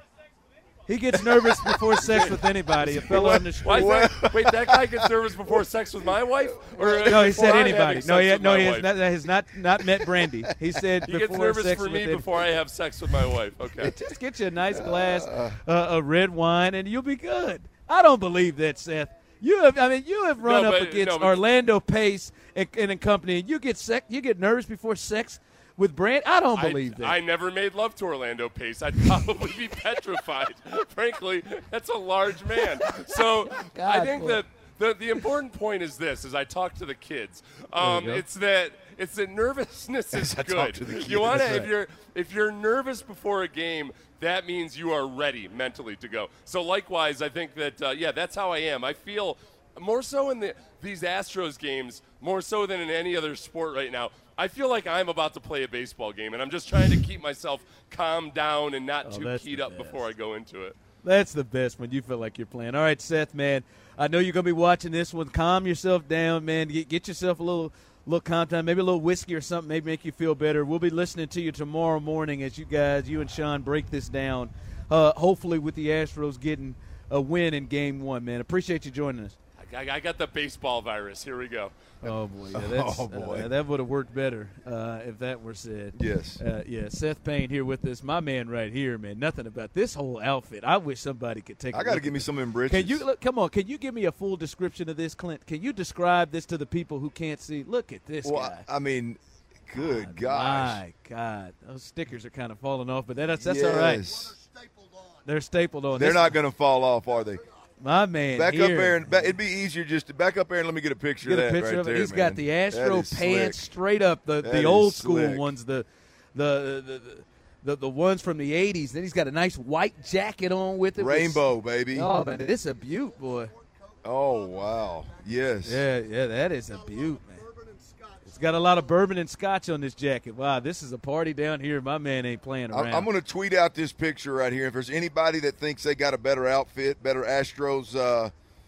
He gets nervous before sex with anybody. A fellow on the why street. is that, wait, that guy gets nervous before sex with my wife? Or No, he before said I'm anybody. having No, sex he, with no, my he has wife? not, that has not, not met Brandy. He said He before gets nervous sex for with me any- before I have sex with my wife. Okay. Just get you a nice glass uh, of red wine, and you'll be good. I don't believe that, Seth. You have, I mean, you have run No, up but- against no, but- Orlando Pace and, and company, and you get sec, you get nervous before sex with Brand. I don't believe I, that. I never made love to Orlando Pace. I'd probably be petrified. Frankly, that's a large man. So I God, think boy. that the, the important point is this, as I talk to the kids, um, There you go. it's that it's that nervousness is As I talk good. to the kids. You want to, That's if right. you're if you're nervous before a game, that means you are ready mentally to go. So likewise, I think that uh, yeah, that's how I am. I feel more so in the these Astros games, more so than in any other sport right now. I feel like I'm about to play a baseball game, and I'm just trying to keep myself calmed down and not Oh, too that's keyed the up before I go into it. That's the best when you feel like you're playing. All right, Seth, man. I know you're going to be watching this one. Calm yourself down, man. Get, get yourself a little little calm time, maybe a little whiskey or something, maybe make you feel better. We'll be listening to you tomorrow morning as you guys, you and Sean, break this down, uh, hopefully with the Astros getting a win in game one, man. Appreciate you joining us. I, I got the baseball virus. Here we go. Oh, boy. Yeah, that's, Oh, boy. Uh, that would have worked better uh, if that were said. Yes. Uh, yeah, Seth Payne here with us. My man right here, man. Nothing about this whole outfit. I wish somebody could take a I got to look give at me this. some of them britches. Can you look, come on? Can you give me a full description of this, Clint? Can you describe this to the people who can't see? Look at this Well, guy. I mean, good My gosh. God, those stickers are kind of falling off, but that's that's all right. Yes. They're stapled on. They're This- not going to fall off, are they? My man, Back here. up there, and back, it'd be easier just to back up there and let me get a picture Get of a that picture right of it. there, He's man. got the Astro That is pants slick. straight up, the That the is old school slick. ones, the the the. the The, the ones from the eighties. Then he's got a nice white jacket on with it. with- Rainbow, baby. Oh, man, it's a beaut, boy. Oh, wow. Yes. Yeah, yeah, that is a beaut, man. It's got a lot of bourbon and scotch on this jacket. Wow, this is a party down here. My man ain't playing around. I- I'm going to tweet out this picture right here. If there's anybody that thinks they got a better outfit, better Astros uh,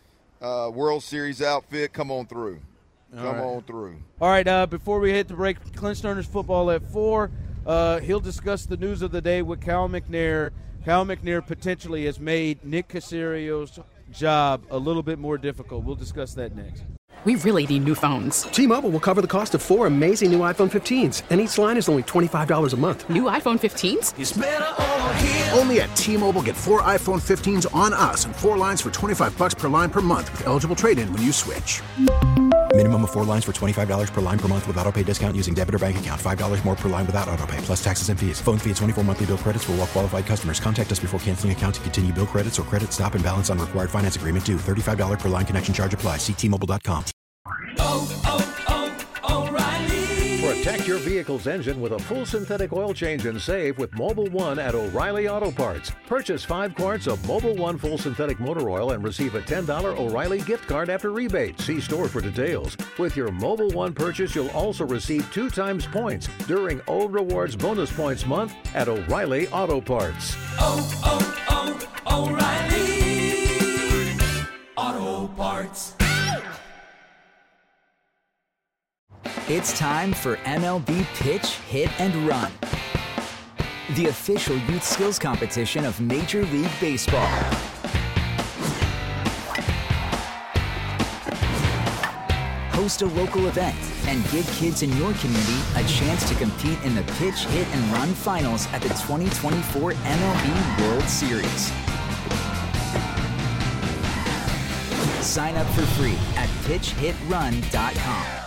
uh, World Series outfit, come on through. Come right. on through. All right, uh, before we hit the break, Clint Sterner's football at four. Uh, he'll discuss the news of the day with Cal McNair. Cal McNair potentially has made Nick Casario's job a little bit more difficult. We'll discuss that next. We really need new phones. T-Mobile will cover the cost of four amazing new iPhone fifteens, and each line is only twenty-five dollars a month. New iPhone fifteens? It's better over here. Only at T-Mobile, get four iPhone fifteens on us and four lines for twenty-five dollars per line per month with eligible trade-in when you switch. Minimum of four lines for twenty-five dollars per line per month with autopay discount using debit or bank account. five dollars more per line without autopay, plus taxes and fees. Phone fee at twenty-four monthly bill credits for well-qualified customers. Contact us before canceling account to continue bill credits or credit stop and balance on required finance agreement due. thirty-five dollars per line connection charge applies. See T Mobile dot com. Oh, oh, oh, O'Reilly. Protect your vehicle's engine with a full synthetic oil change and save with Mobil one at O'Reilly Auto Parts. Purchase five quarts of Mobil one full synthetic motor oil and receive a ten dollars O'Reilly gift card after rebate. See store for details. With your Mobil one purchase, you'll also receive two times points during O Rewards Bonus Points Month at O'Reilly Auto Parts. Oh, oh, oh, O'Reilly Auto Parts. It's time for M L B Pitch, Hit, and Run, the official youth skills competition of Major League Baseball. Host a local event and give kids in your community a chance to compete in the Pitch, Hit, and Run finals at the twenty twenty-four M L B World Series. Sign up for free at pitch hit run dot com.